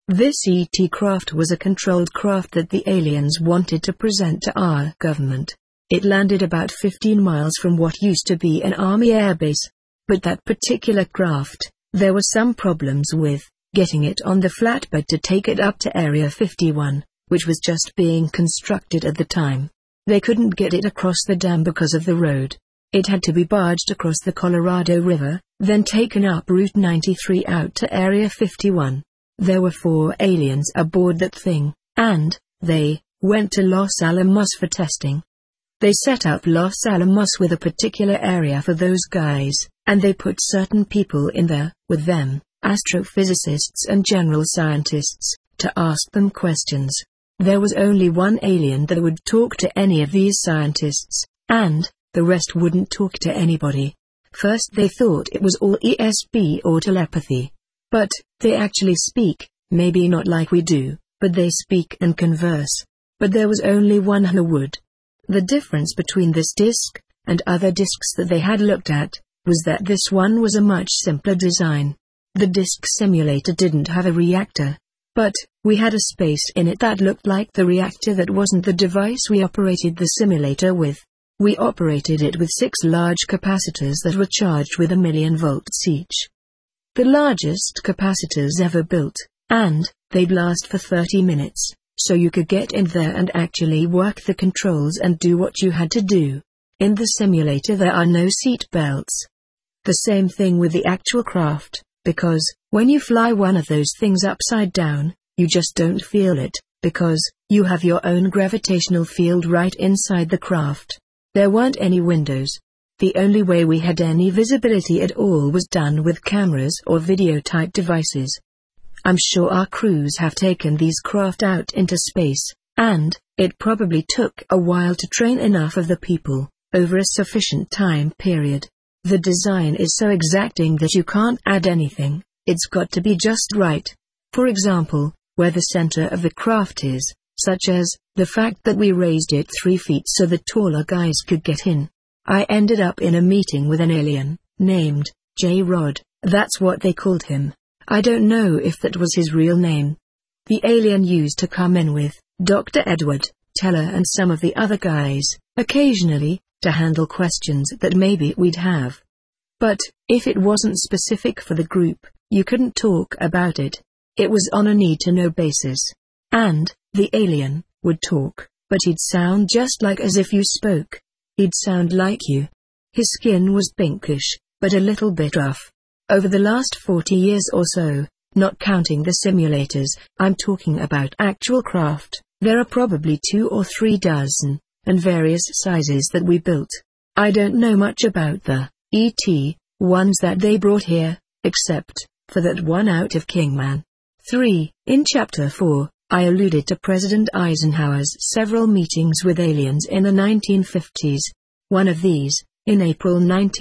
This ET craft was a controlled craft that the aliens wanted to present to our government. It landed about 15 miles from what used to be an Army airbase. But that particular craft, there were some problems with getting it on the flatbed to take it up to Area 51, which was just being constructed at the time. They couldn't get it across the dam because of the road. It had to be barged across the Colorado River, then taken up Route 93 out to Area 51. There were 4 aliens aboard that thing, and they went to Los Alamos for testing. They set up Los Alamos with a particular area for those guys, and they put certain people in there, with them, astrophysicists and general scientists, to ask them questions. There was only one alien that would talk to any of these scientists, and the rest wouldn't talk to anybody. First they thought it was all ESP or telepathy. But they actually speak, maybe not like we do, but they speak and converse. But there was only one who would. The difference between this disc and other discs that they had looked at was that this one was a much simpler design. The disc simulator didn't have a reactor, but we had a space in it that looked like the reactor that wasn't the device we operated the simulator with. We operated it with 6 large capacitors that were charged with 1,000,000 volts each. The largest capacitors ever built, and they'd last for 30 minutes, so you could get in there and actually work the controls and do what you had to do. In the simulator there are no seat belts. The same thing with the actual craft, because when you fly one of those things upside down, you just don't feel it, because you have your own gravitational field right inside the craft. There weren't any windows. The only way we had any visibility at all was done with cameras or video-type devices. I'm sure our crews have taken these craft out into space, and it probably took a while to train enough of the people, over a sufficient time period. The design is so exacting that you can't add anything, it's got to be just right. For example, where the center of the craft is, such as the fact that we raised it 3 feet so the taller guys could get in. I ended up in a meeting with an alien, named J-Rod, that's what they called him. I don't know if that was his real name. The alien used to come in with Dr. Edward Teller and some of the other guys, occasionally, to handle questions that maybe we'd have. But if it wasn't specific for the group, you couldn't talk about it. It was on a need-to-know basis. And the alien would talk, but he'd sound just like as if you spoke. He'd sound like you. His skin was pinkish, but a little bit rough. Over the last 40 years or so, not counting the simulators, I'm talking about actual craft, there are probably 2 or 3 dozen, and various sizes that we built. I don't know much about the ET ones that they brought here, except for that one out of Kingman. 3. In Chapter 4, I alluded to President Eisenhower's several meetings with aliens in the 1950s. One of these, in April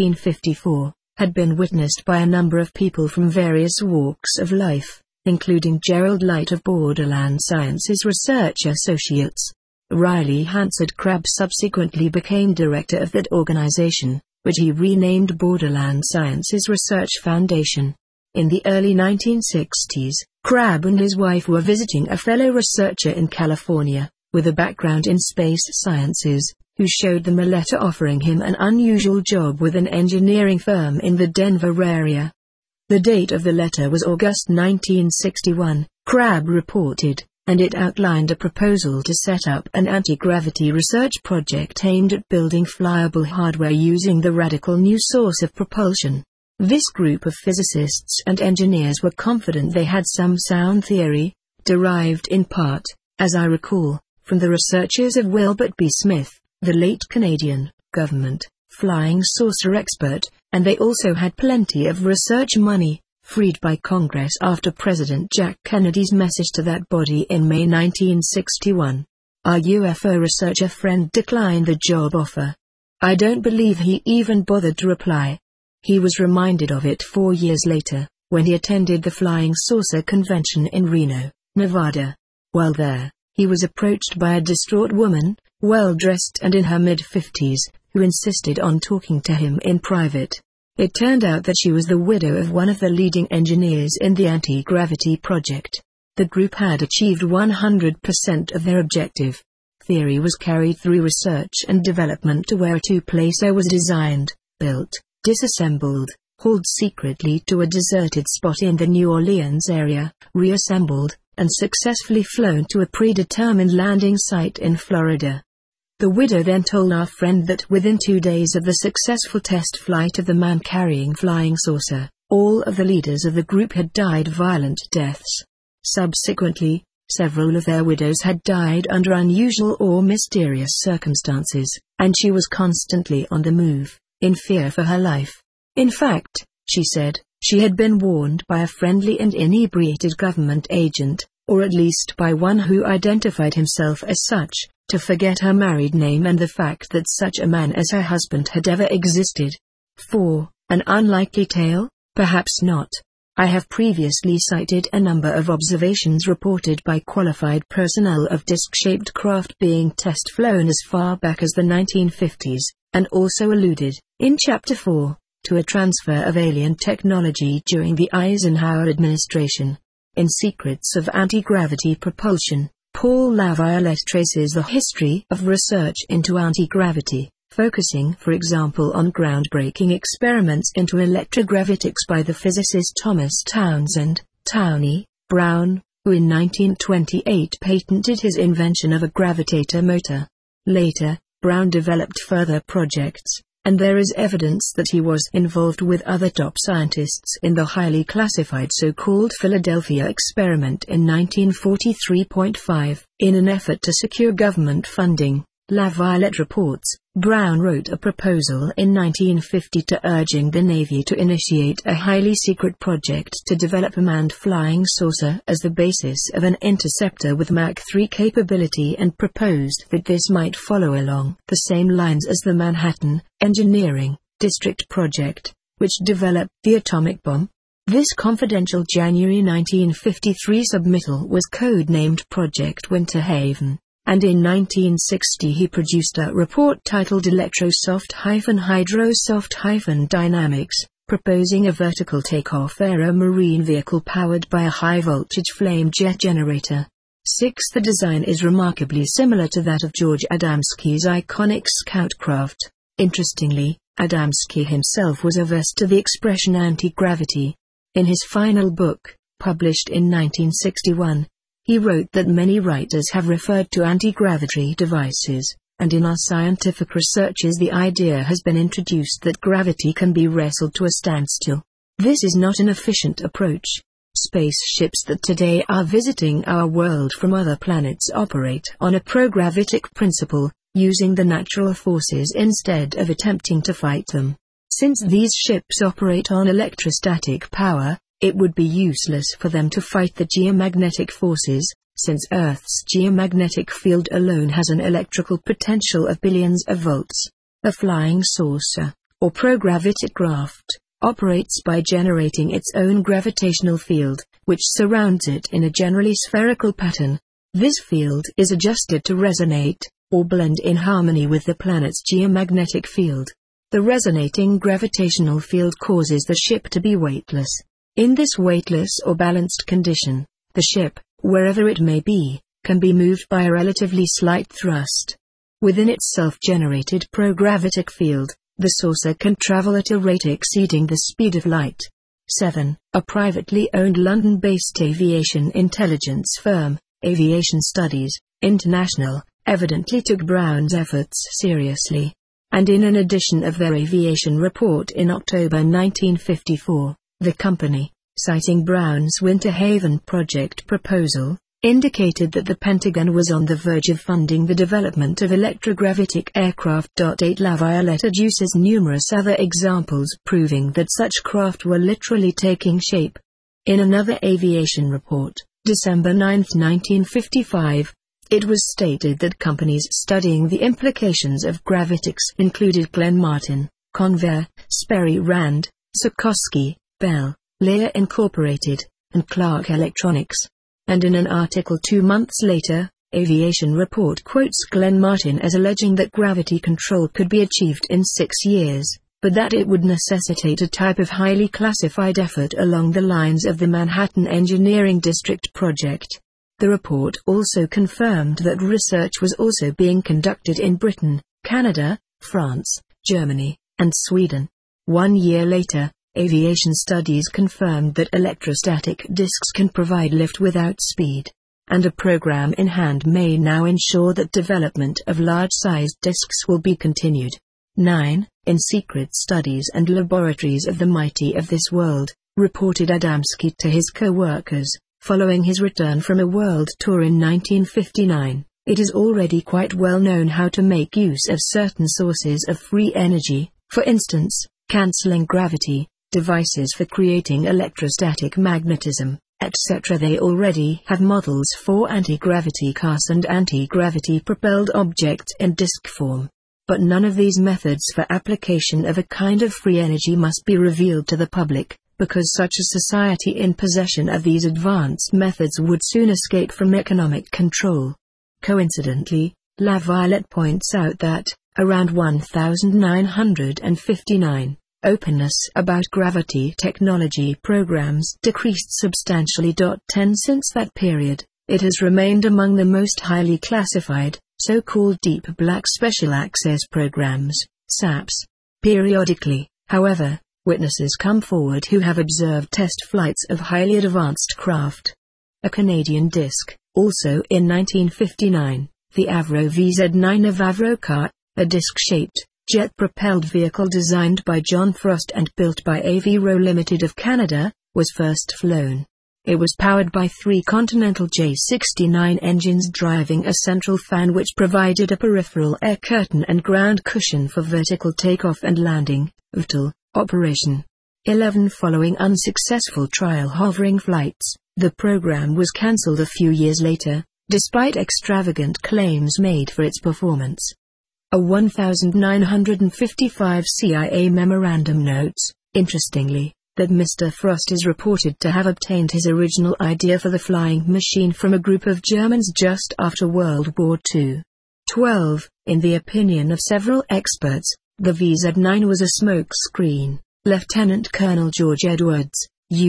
1954, had been witnessed by a number of people from various walks of life, including Gerald Light of Borderland Sciences Research Associates. Riley Hansard Crabb subsequently became director of that organization, which he renamed Borderland Sciences Research Foundation. In the early 1960s, Crabb and his wife were visiting a fellow researcher in California, with a background in space sciences, who showed them a letter offering him an unusual job with an engineering firm in the Denver area. The date of the letter was August 1961, Crabb reported, and it outlined a proposal to set up an anti-gravity research project aimed at building flyable hardware using the radical new source of propulsion. This group of physicists and engineers were confident they had some sound theory, derived in part, as I recall, from the researches of Wilbert B. Smith, the late Canadian government flying saucer expert, and they also had plenty of research money, freed by Congress after President Jack Kennedy's message to that body in May 1961. Our UFO researcher friend declined the job offer. I don't believe he even bothered to reply. He was reminded of it 4 years later, when he attended the Flying Saucer Convention in Reno, Nevada. While there, he was approached by a distraught woman, well-dressed and in her mid-50s, who insisted on talking to him in private. It turned out that she was the widow of one of the leading engineers in the anti-gravity project. The group had achieved 100% of their objective. Theory was carried through research and development to where a two-placer was designed, built, disassembled, hauled secretly to a deserted spot in the New Orleans area, reassembled, and successfully flown to a predetermined landing site in Florida. The widow then told our friend that within 2 days of the successful test flight of the man-carrying flying saucer, all of the leaders of the group had died violent deaths. Subsequently, several of their widows had died under unusual or mysterious circumstances, and she was constantly on the move, in fear for her life. In fact, she said, she had been warned by a friendly and inebriated government agent, or at least by one who identified himself as such, to forget her married name and the fact that such a man as her husband had ever existed. 4. An unlikely tale? Perhaps not. I have previously cited a number of observations reported by qualified personnel of disc-shaped craft being test-flown as far back as the 1950s, and also alluded, in Chapter 4, to a transfer of alien technology during the Eisenhower administration. In Secrets of Anti-Gravity Propulsion, Paul LaViolette traces the history of research into anti-gravity, focusing for example on groundbreaking experiments into electrogravitics by the physicist Thomas Townsend, Townie, Brown, who in 1928 patented his invention of a gravitator motor. Later, Brown developed further projects, and there is evidence that he was involved with other top scientists in the highly classified so-called Philadelphia experiment in 1943.5. In an effort to secure government funding, LaViolette reports, Brown wrote a proposal in 1950 urging the Navy to initiate a highly secret project to develop a manned flying saucer as the basis of an interceptor with Mach 3 capability, and proposed that this might follow along the same lines as the Manhattan Engineering District project, which developed the atomic bomb. This confidential January 1953 submittal was code-named Project Winter Haven. And in 1960 he produced a report titled Electrosoft-Hydrosoft-Dynamics, proposing a vertical takeoff aero-marine vehicle powered by a high-voltage flame jet generator. 6. The design is remarkably similar to that of George Adamski's iconic Scout craft. Interestingly, Adamski himself was averse to the expression anti-gravity. In his final book, published in 1961, he wrote that many writers have referred to anti-gravity devices, and in our scientific researches the idea has been introduced that gravity can be wrestled to a standstill. This is not an efficient approach. Spaceships that today are visiting our world from other planets operate on a progravitic principle, using the natural forces instead of attempting to fight them. Since these ships operate on electrostatic power, it would be useless for them to fight the geomagnetic forces, since Earth's geomagnetic field alone has an electrical potential of billions of volts. A flying saucer, or progravitic craft, operates by generating its own gravitational field, which surrounds it in a generally spherical pattern. This field is adjusted to resonate, or blend in harmony with the planet's geomagnetic field. The resonating gravitational field causes the ship to be weightless. In this weightless or balanced condition, the ship, wherever it may be, can be moved by a relatively slight thrust. Within its self-generated progravitic field, the saucer can travel at a rate exceeding the speed of light. 7. A privately owned London-based aviation intelligence firm, Aviation Studies International, evidently took Brown's efforts seriously. And in an edition of their aviation report in October 1954, the company, citing Brown's Winter Haven project proposal, indicated that the Pentagon was on the verge of funding the development of electrogravitic aircraft. 8. LaViolette adduces numerous other examples proving that such craft were literally taking shape. In another aviation report, December 9, 1955, it was stated that companies studying the implications of gravitics included Glenn Martin, Convair, Sperry Rand, Sikorsky, Bell, Lear Incorporated, and Clark Electronics. And in an article 2 months later, Aviation Report quotes Glenn Martin as alleging that gravity control could be achieved in 6 years, but that it would necessitate a type of highly classified effort along the lines of the Manhattan Engineering District project. The report also confirmed that research was also being conducted in Britain, Canada, France, Germany, and Sweden. 1 year later, aviation studies confirmed that electrostatic discs can provide lift without speed, and a program in hand may now ensure that development of large-sized discs will be continued. 9. In secret studies and laboratories of the mighty of this world, reported Adamski to his co-workers, following his return from a world tour in 1959, it is already quite well known how to make use of certain sources of free energy, for instance, cancelling gravity, devices for creating electrostatic magnetism, etc. They already have models for anti-gravity cars and anti-gravity propelled objects in disk form. But none of these methods for application of a kind of free energy must be revealed to the public, because such a society in possession of these advanced methods would soon escape from economic control. Coincidentally, La Violette points out that, around 1959, openness about gravity technology programs decreased substantially. 10 Since that period, it has remained among the most highly classified, so-called deep black special access programs, SAPs. Periodically, however, witnesses come forward who have observed test flights of highly advanced craft. A Canadian disc, also in 1959, the Avro VZ9 of Avrocar, a disc-shaped, jet-propelled vehicle designed by John Frost and built by Avro Limited of Canada, was first flown. It was powered by 3 Continental J69 engines driving a central fan which provided a peripheral air curtain and ground cushion for vertical takeoff and landing, VTOL, operation. 11 Following unsuccessful trial hovering flights, the program was cancelled a few years later, despite extravagant claims made for its performance. A 1955 CIA memorandum notes, interestingly, that Mr. Frost is reported to have obtained his original idea for the flying machine from a group of Germans just after World War II. 12. In the opinion of several experts, the VZ9 was a smoke screen. Lieutenant Colonel George Edwards,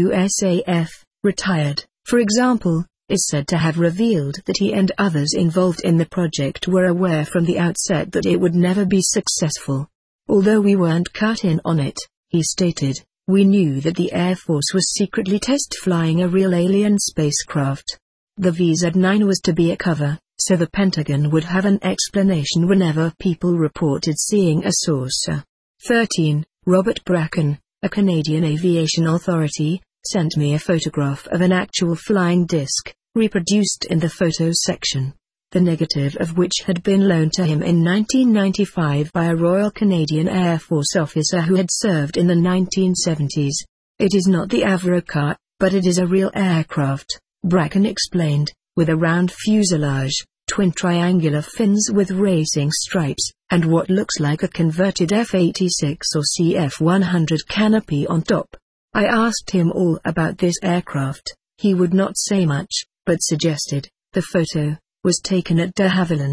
USAF, retired, for example, is said to have revealed that he and others involved in the project were aware from the outset that it would never be successful. Although we weren't cut in on it, he stated, we knew that the Air Force was secretly test flying a real alien spacecraft. The VZ9 was to be a cover, so the Pentagon would have an explanation whenever people reported seeing a saucer. 13. Robert Bracken, a Canadian aviation authority, sent me a photograph of an actual flying disc, reproduced in the photos section, the negative of which had been loaned to him in 1995 by a Royal Canadian Air Force officer who had served in the 1970s. It is not the Avrocar, but it is a real aircraft, Bracken explained, with a round fuselage, twin triangular fins with racing stripes, and what looks like a converted F-86 or CF-100 canopy on top. I asked him all about this aircraft. He would not say much, but suggested, the photo was taken at de Havilland.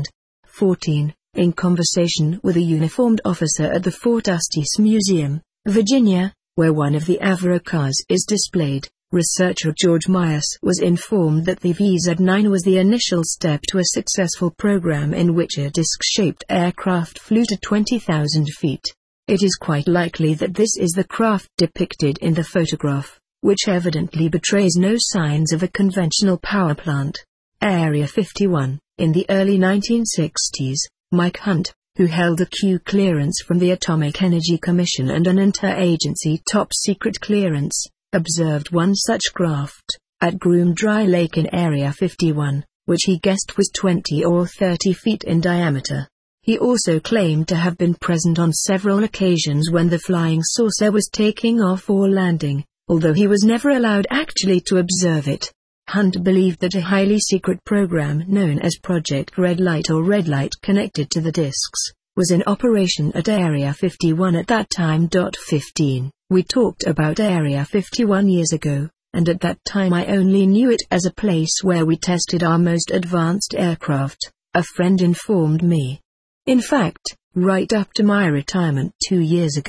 14. In conversation with a uniformed officer at the Fort Eustis Museum, Virginia, where one of the Avrocars is displayed, researcher George Myers was informed that the VZ9 was the initial step to a successful program in which a disc-shaped aircraft flew to 20,000 feet. It is quite likely that this is the craft depicted in the photograph, which evidently betrays no signs of a conventional power plant. Area 51. In the early 1960s, Mike Hunt, who held a Q clearance from the Atomic Energy Commission and an interagency top-secret clearance, observed one such craft, at Groom Dry Lake in Area 51, which he guessed was 20 or 30 feet in diameter. He also claimed to have been present on several occasions when the flying saucer was taking off or landing, although he was never allowed actually to observe it. Hunt believed that a highly secret program known as Project Red Light or Red Light connected to the discs, was in operation at Area 51 at that time. 15. We talked about Area 51 years ago, and at that time I only knew it as a place where we tested our most advanced aircraft, a friend informed me. In fact, right up to my retirement 2 years ago,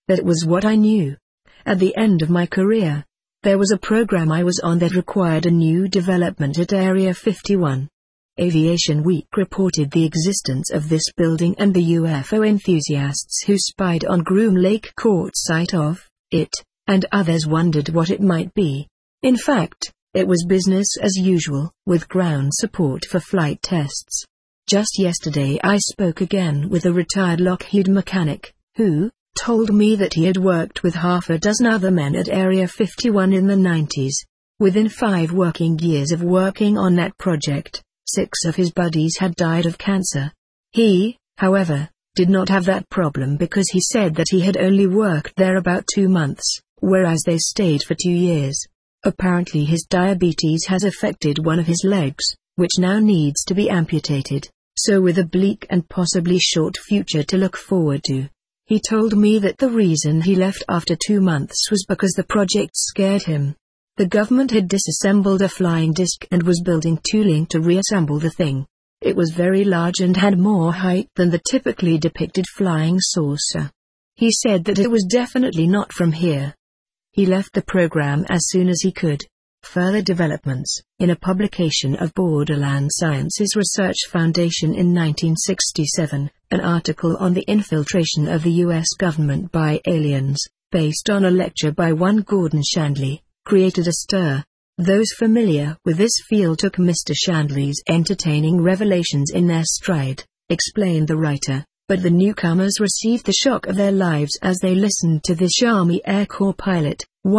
That was what I knew. At the end of my career, there was a program I was on that required a new development at Area 51. Aviation Week reported the existence of this building, and the UFO enthusiasts who spied on Groom Lake caught sight of it, and others wondered what it might be. In fact, it was business as usual, with ground support for flight tests. Just yesterday I spoke again with a retired Lockheed mechanic, who told me that he had worked with half a dozen other men at Area 51 in the 90s. Within 5 working years of working on that project, 6 of his buddies had died of cancer. He, however, did not have that problem because he said that he had only worked there about 2 months, whereas they stayed for 2 years. Apparently his diabetes has affected one of his legs, which now needs to be amputated, so with a bleak and possibly short future to look forward to. He told me that the reason he left after 2 months was because the project scared him. The government had disassembled a flying disc and was building tooling to reassemble the thing. It was very large and had more height than the typically depicted flying saucer. He said that it was definitely not from here. He left the program as soon as he could. Further developments. In a publication of Borderland Sciences Research Foundation in 1967, an article on the infiltration of the U.S. government by aliens, based on a lecture by one Gordon Shandley, created a stir. Those familiar with this field took Mr. Shandley's entertaining revelations in their stride, explained the writer, but the newcomers received the shock of their lives as they listened to this Army Air Corps pilot,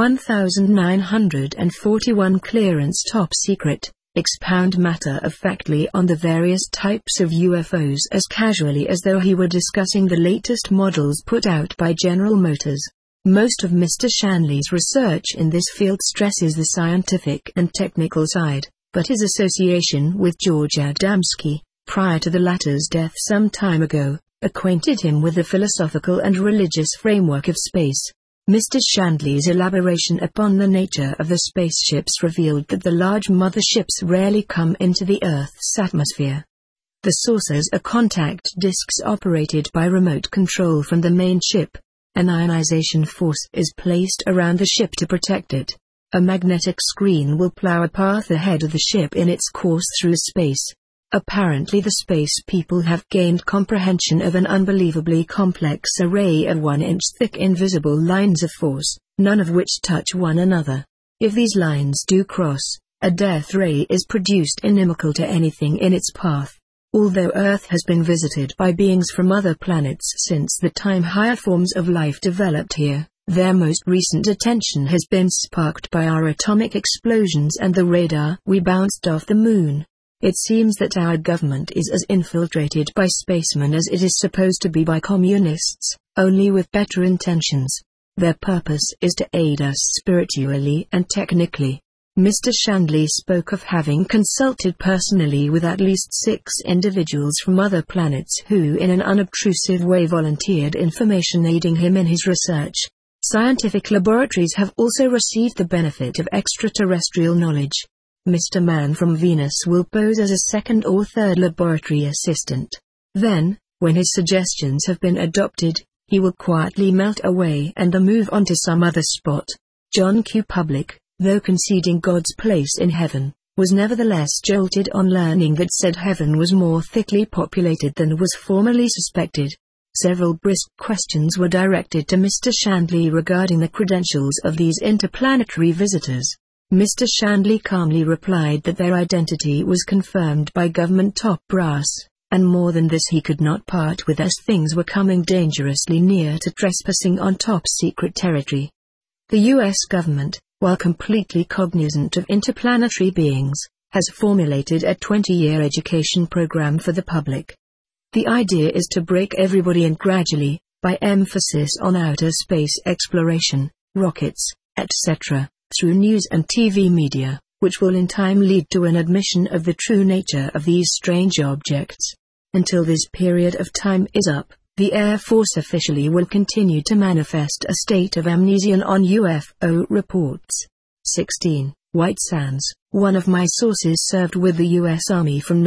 1941 clearance top secret, expound matter-of-factly on the various types of UFOs as casually as though he were discussing the latest models put out by General Motors. Most of Mr. Shandley's research in this field stresses the scientific and technical side, but his association with George Adamski, prior to the latter's death some time ago, acquainted him with the philosophical and religious framework of space. Mr. Shandley's elaboration upon the nature of the spaceships revealed that the large motherships rarely come into the Earth's atmosphere. The saucers are contact discs operated by remote control from the main ship. An ionization force is placed around the ship to protect it. A magnetic screen will plow a path ahead of the ship in its course through space. Apparently the space people have gained comprehension of an unbelievably complex array of 1-inch thick invisible lines of force, none of which touch one another. If these lines do cross, a death ray is produced inimical to anything in its path. Although Earth has been visited by beings from other planets since the time higher forms of life developed here, their most recent attention has been sparked by our atomic explosions and the radar we bounced off the moon. It seems that our government is as infiltrated by spacemen as it is supposed to be by communists, only with better intentions. Their purpose is to aid us spiritually and technically. Mr. Shandley spoke of having consulted personally with at least 6 individuals from other planets who in an unobtrusive way volunteered information aiding him in his research. Scientific laboratories have also received the benefit of extraterrestrial knowledge. Mr. Man from Venus will pose as a second or third laboratory assistant. Then, when his suggestions have been adopted, he will quietly melt away and move on to some other spot. John Q. Public, though conceding God's place in heaven, was nevertheless jolted on learning that said heaven was more thickly populated than was formerly suspected. Several brisk questions were directed to Mr. Shandley regarding the credentials of these interplanetary visitors. Mr. Shandley calmly replied that their identity was confirmed by government top brass, and more than this he could not part with as things were coming dangerously near to trespassing on top-secret territory. The U.S. government, while completely cognizant of interplanetary beings, has formulated a 20-year education program for the public. The idea is to break everybody in gradually, by emphasis on outer space exploration, rockets, etc., through news and TV media, which will in time lead to an admission of the true nature of these strange objects. Until this period of time is up, the Air Force officially will continue to manifest a state of amnesia on UFO reports. 16. White Sands. One of my sources served with the U.S. Army from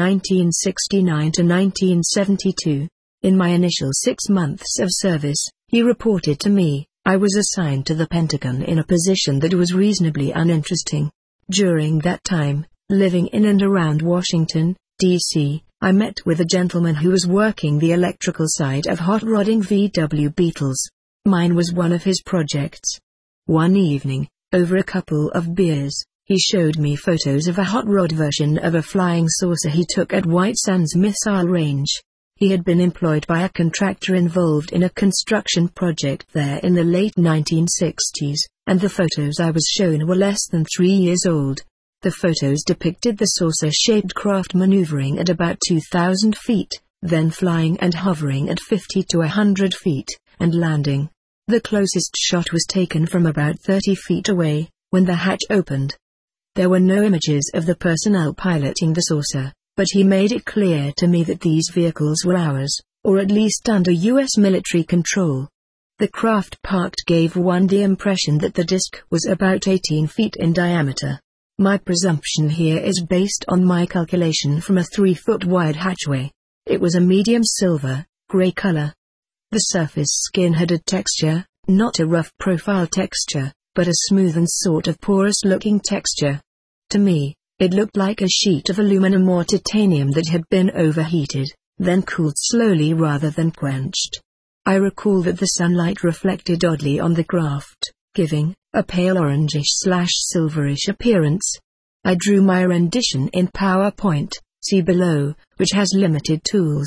1969 to 1972. In my initial 6 months of service, he reported to me, I was assigned to the Pentagon in a position that was reasonably uninteresting. During that time, living in and around Washington, D.C., I met with a gentleman who was working the electrical side of hot rodding VW Beetles. Mine was one of his projects. One evening, over a couple of beers, he showed me photos of a hot rod version of a flying saucer he took at White Sands Missile Range. He had been employed by a contractor involved in a construction project there in the late 1960s, and the photos I was shown were less than 3 years old. The photos depicted the saucer-shaped craft maneuvering at about 2,000 feet, then flying and hovering at 50 to 100 feet, and landing. The closest shot was taken from about 30 feet away, when the hatch opened. There were no images of the personnel piloting the saucer, but he made it clear to me that these vehicles were ours, or at least under U.S. military control. The craft parked gave one the impression that the disc was about 18 feet in diameter. My presumption here is based on my calculation from a 3-foot wide hatchway. It was a medium silver, gray color. The surface skin had a texture, not a rough profile texture, but a smooth and sort of porous-looking texture. To me, it looked like a sheet of aluminum or titanium that had been overheated, then cooled slowly rather than quenched. I recall that the sunlight reflected oddly on the craft, giving a pale orangish/silverish appearance. I drew my rendition in PowerPoint, see below, which has limited tools.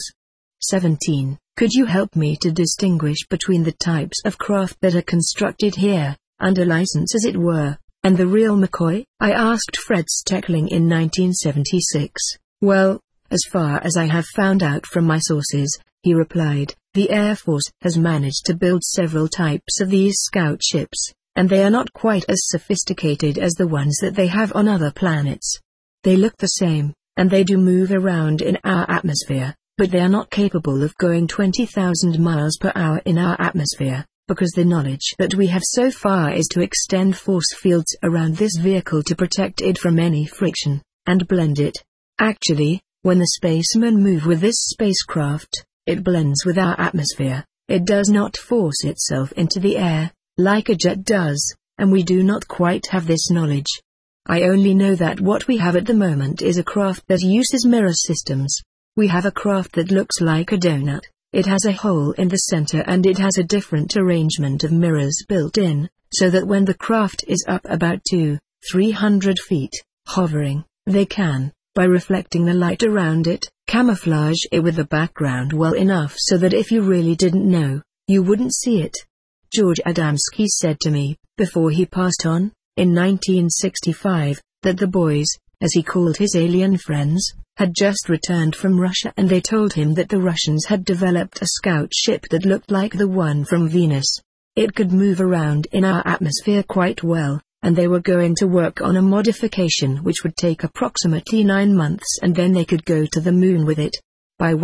17. Could you help me to distinguish between the types of craft that are constructed here, under license as it were, and the real McCoy? I asked Fred Steckling in 1976. Well, as far as I have found out from my sources, he replied, the Air Force has managed to build several types of these scout ships, and they are not quite as sophisticated as the ones that they have on other planets. They look the same, and they do move around in our atmosphere, but they are not capable of going 20,000 miles per hour in our atmosphere, because the knowledge that we have so far is to extend force fields around this vehicle to protect it from any friction, and blend it. Actually, when the spacemen move with this spacecraft, it blends with our atmosphere. It does not force itself into the air, like a jet does, and we do not quite have this knowledge. I only know that what we have at the moment is a craft that uses mirror systems. We have a craft that looks like a donut. It has a hole in the center and it has a different arrangement of mirrors built in, so that when the craft is up about 200-300 feet, hovering, they can, by reflecting the light around it, camouflage it with the background well enough so that if you really didn't know, you wouldn't see it. George Adamski said to me, before he passed on, in 1965, that the boys, as he called his alien friends, had just returned from Russia and they told him that the Russians had developed a scout ship that looked like the one from Venus. It could move around in our atmosphere quite well, and they were going to work on a modification which would take approximately 9 months and then they could go to the moon with it. By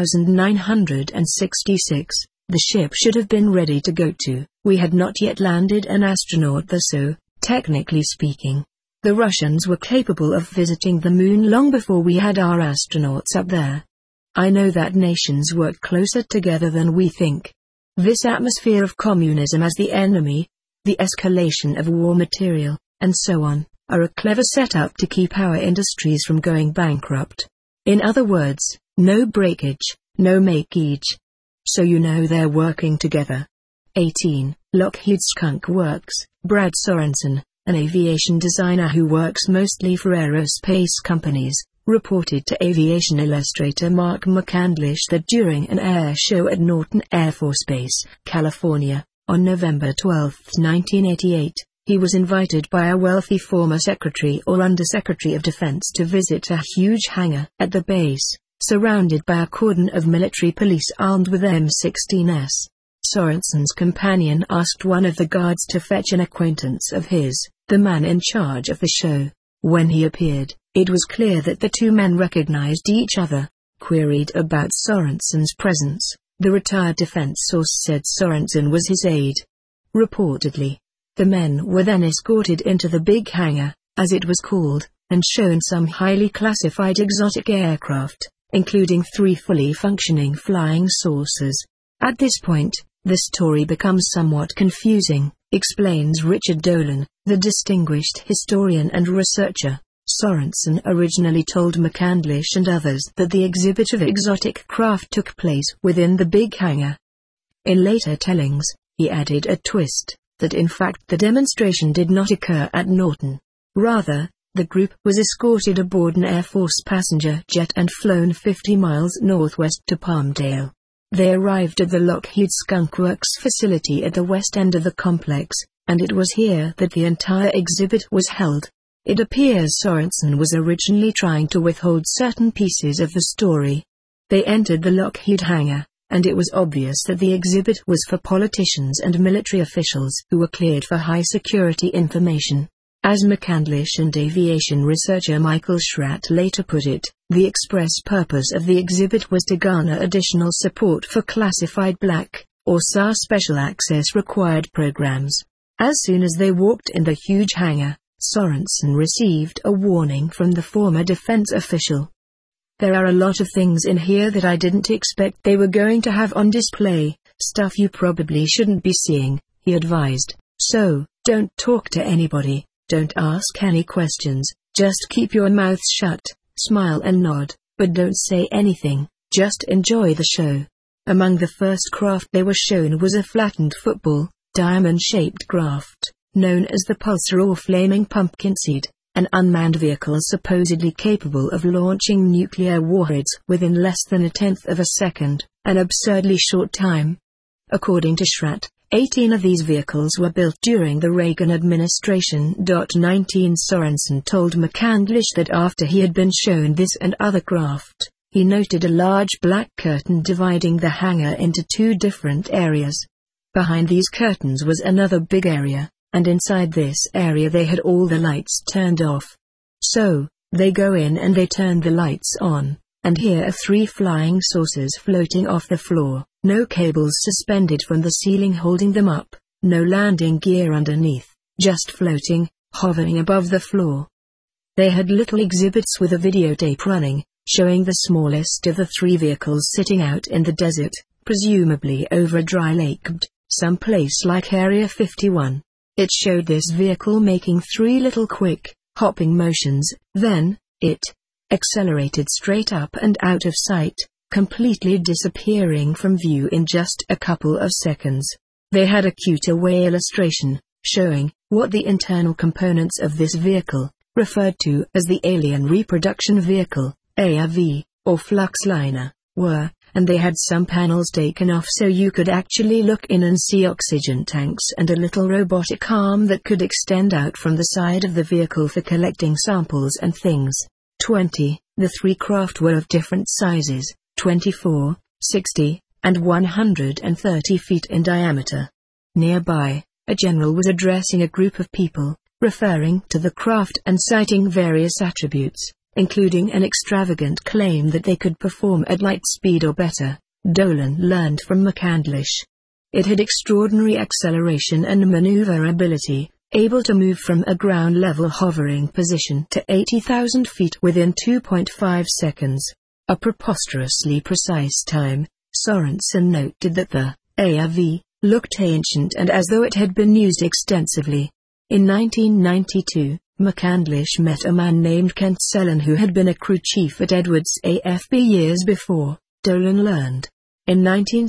1966, the ship should have been ready to go to. We had not yet landed an astronaut there, so, technically speaking, the Russians were capable of visiting the moon long before we had our astronauts up there. I know that nations work closer together than we think. This atmosphere of communism as the enemy, the escalation of war material, and so on, are a clever setup to keep our industries from going bankrupt. In other words, no breakage, no makeage. So you know they're working together. 18. Lockheed Skunk Works. Brad Sorensen, an aviation designer who works mostly for aerospace companies, reported to Aviation Illustrator Mark McCandlish that during an air show at Norton Air Force Base, California, on November 12, 1988, he was invited by a wealthy former Secretary or Undersecretary of Defense to visit a huge hangar at the base, surrounded by a cordon of military police armed with M16s. Sorensen's companion asked one of the guards to fetch an acquaintance of his, the man in charge of the show. When he appeared, it was clear that the two men recognized each other. Queried about Sorensen's presence, the retired defense source said Sorensen was his aide. Reportedly, the men were then escorted into the big hangar, as it was called, and shown some highly classified exotic aircraft, including 3 fully functioning flying saucers. At this point, The story becomes somewhat confusing, explains Richard Dolan, the distinguished historian and researcher. Sorensen originally told McCandlish and others that the exhibit of exotic craft took place within the big hangar. In later tellings, he added a twist, that in fact the demonstration did not occur at Norton. Rather, the group was escorted aboard an Air Force passenger jet and flown 50 miles northwest to Palmdale. They arrived at the Lockheed Skunk Works facility at the west end of the complex, and it was here that the entire exhibit was held. It appears Sorensen was originally trying to withhold certain pieces of the story. They entered the Lockheed hangar, and it was obvious that the exhibit was for politicians and military officials who were cleared for high security information. As McCandlish and aviation researcher Michael Schratt later put it, the express purpose of the exhibit was to garner additional support for classified black, or SAR special access required programs. As soon as they walked in the huge hangar, Sorensen received a warning from the former defense official. "There are a lot of things in here that I didn't expect they were going to have on display, stuff you probably shouldn't be seeing," he advised. "So, don't talk to anybody, don't ask any questions, just keep your mouth shut, smile and nod, but don't say anything, just enjoy the show." Among the first craft they were shown was a flattened football, diamond-shaped craft, known as the Pulsar or Flaming Pumpkin Seed, an unmanned vehicle supposedly capable of launching nuclear warheads within less than a tenth of a second, an absurdly short time. According to Schratt, 18 of these vehicles were built during the Reagan administration. 19 Sorensen told McCandlish that after he had been shown this and other craft, he noted a large black curtain dividing the hangar into two different areas. Behind these curtains was another big area, and inside this area they had all the lights turned off. So, they go in and they turn the lights on, and here are 3 flying saucers floating off the floor, no cables suspended from the ceiling holding them up, no landing gear underneath, just floating, hovering above the floor. They had little exhibits with a videotape running, showing the smallest of the 3 vehicles sitting out in the desert, presumably over a dry lake, some place like Area 51. It showed this vehicle making 3 little quick, hopping motions, then, it accelerated straight up and out of sight, completely disappearing from view in just a couple of seconds. They had a cute away illustration, showing what the internal components of this vehicle, referred to as the Alien Reproduction Vehicle, ARV, or Fluxliner, were, and they had some panels taken off so you could actually look in and see oxygen tanks and a little robotic arm that could extend out from the side of the vehicle for collecting samples and things. 20. The 3 craft were of different sizes, 24, 60, and 130 feet in diameter. Nearby, a general was addressing a group of people, referring to the craft and citing various attributes, including an extravagant claim that they could perform at light speed or better. Dolan learned from McCandlish. It had extraordinary acceleration and maneuverability, able to move from a ground-level hovering position to 80,000 feet within 2.5 seconds. A preposterously precise time. Sorensen noted that the ARV looked ancient and as though it had been used extensively. In 1992, McCandlish met a man named Kent Sellen who had been a crew chief at Edwards AFB years before, Dolan learned. In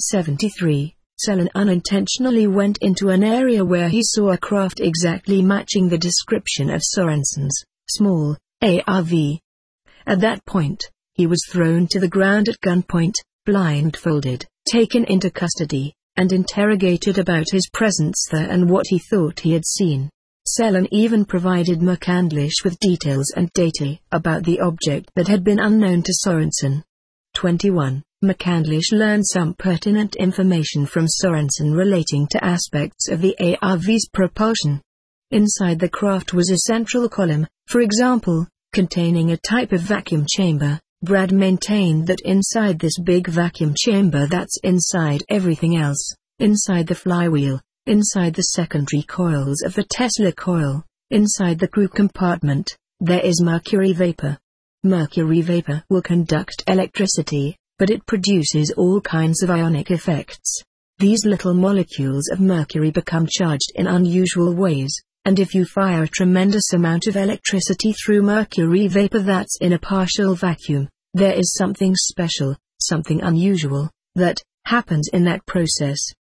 1973, Sellen unintentionally went into an area where he saw a craft exactly matching the description of Sorensen's small ARV. At that point, he was thrown to the ground at gunpoint, blindfolded, taken into custody, and interrogated about his presence there and what he thought he had seen. Sellen even provided McCandlish with details and data about the object that had been unknown to Sorensen. 21. McCandlish learned some pertinent information from Sorensen relating to aspects of the ARV's propulsion. Inside the craft was a central column, for example, containing a type of vacuum chamber. Brad maintained that inside this big vacuum chamber that's inside everything else, inside the flywheel, inside the secondary coils of the Tesla coil, inside the crew compartment, there is mercury vapor. Mercury vapor will conduct electricity, but it produces all kinds of ionic effects. These little molecules of mercury become charged in unusual ways, and if you fire a tremendous amount of electricity through mercury vapor that's in a partial vacuum, there is something special, something unusual, that happens in that process.